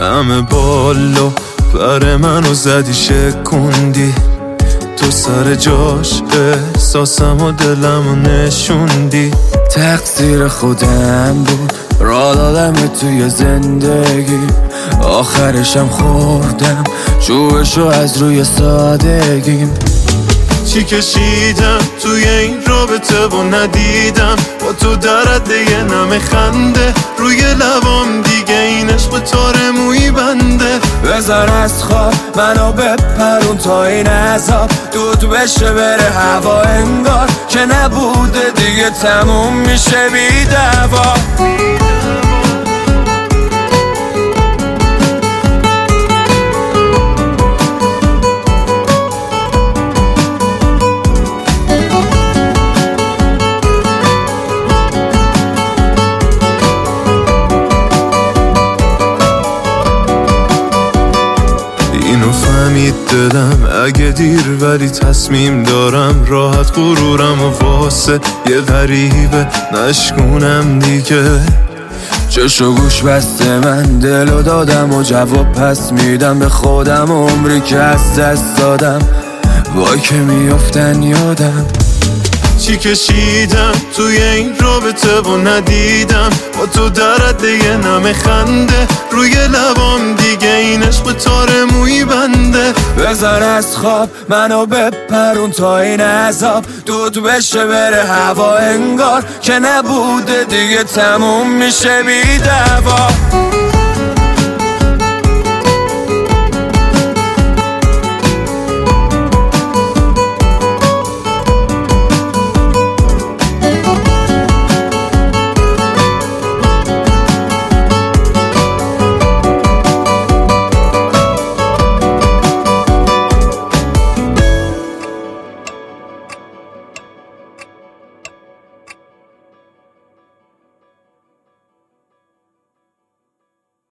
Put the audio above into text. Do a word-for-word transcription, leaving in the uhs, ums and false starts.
همه بالو پر منو زدی شکوندی، تو سر جاش احساسم و دلم و نشوندی. تقصیر خودم بود را دادم توی زندگی، آخرشم خوردم شوشو از روی سادگیم. چی کشیدم توی این رابطه و ندیدم با تو درده یه نم خنده روی لبام، دیگه این عشق تار موی بنده. بذار از خواب منو بپرون تا این عذاب دود بشه بره هوا، انگار که نبوده دیگه تموم میشه بی دعوا. اینو فهمید دلم اگه دیر، ولی تصمیم دارم راحت غرورم و واسه یه غریبه نشکونم دیگه. چش و گوش بسته من دلو دادم و جواب پس میدم به خودم، عمری که از دست دادم وای که میافتن یادم. چی کشیدم توی این رابطه و ندیدم با تو درده یه نم خنده روی لبام، دیگه این عشق تار موی بنده. بذار از خواب منو بپرون تا این عذاب دود بشه بره هوا، انگار که نبوده دیگه تموم میشه بی دعوا.